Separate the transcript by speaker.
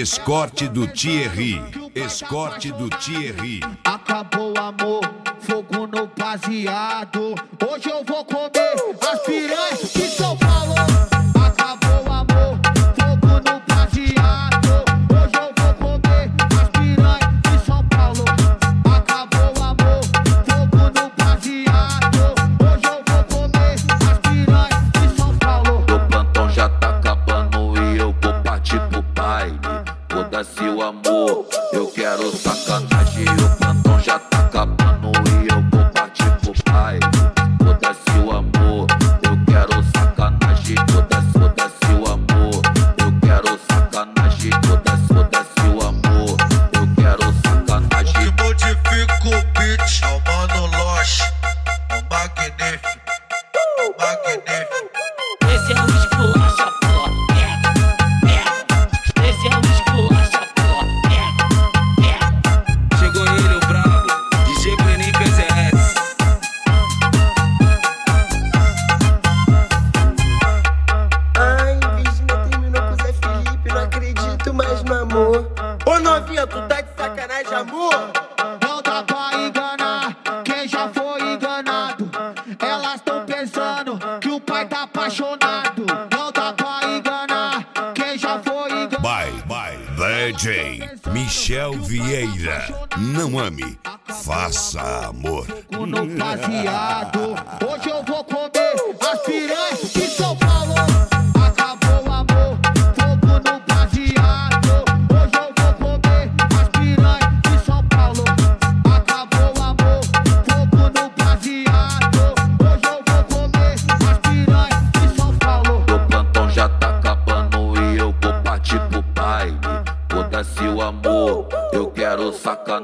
Speaker 1: Escorte do Thierry. Escorte do Thierry.
Speaker 2: Acabou o amor, fogo no baseado. Hoje eu vou comer as piranhas de São Paulo. Acabou o amor, fogo no baseado. Hoje eu vou comer as piranhas de São Paulo. Acabou o amor, fogo no baseado. Hoje eu vou comer as piranhas de São Paulo.
Speaker 3: O plantão já tá acabando e eu vou partir pro baile. Foda-se o amor, eu quero sacanagem. O plantão já tá acabando e eu vou partir pro baile. Foda-se o amor, eu quero sacanagem. Foda-se o amor, eu quero sacanagem. Foda-se o amor, eu quero sacanagem.
Speaker 4: Que modifica o beat, é o Mano Loche, é o magnífico, é o magnífico.
Speaker 5: Esse é o esculacha, pô. Esse é o esculacha, pô.
Speaker 6: Chegou ele, o brabo, DJ Brenin PCS.
Speaker 7: Ai, Virgínia terminou com o Zé Felipe, não acredito mais no amor. Ô novinha, tu tá de sacanagem, amor?
Speaker 2: Não dá pra enganar quem já foi enganado. Elas tão pensando que o pai tá apaixonado. Não dá pra enganar quem já foi enganado.
Speaker 1: By DJ Michel Vieira. Não ame, faça amor.
Speaker 2: No baseado. Hoje eu vou comer as piranhas de São Paulo. Acabou o amor, fogo no baseado. Hoje eu vou comer as piranhas de São Paulo. Acabou o amor, fogo no baseado. Hoje eu vou comer as piranhas de São Paulo.
Speaker 3: O plantão já tá acabando e eu vou partir pro baile. Foda-se o amor, eu quero sacanagem.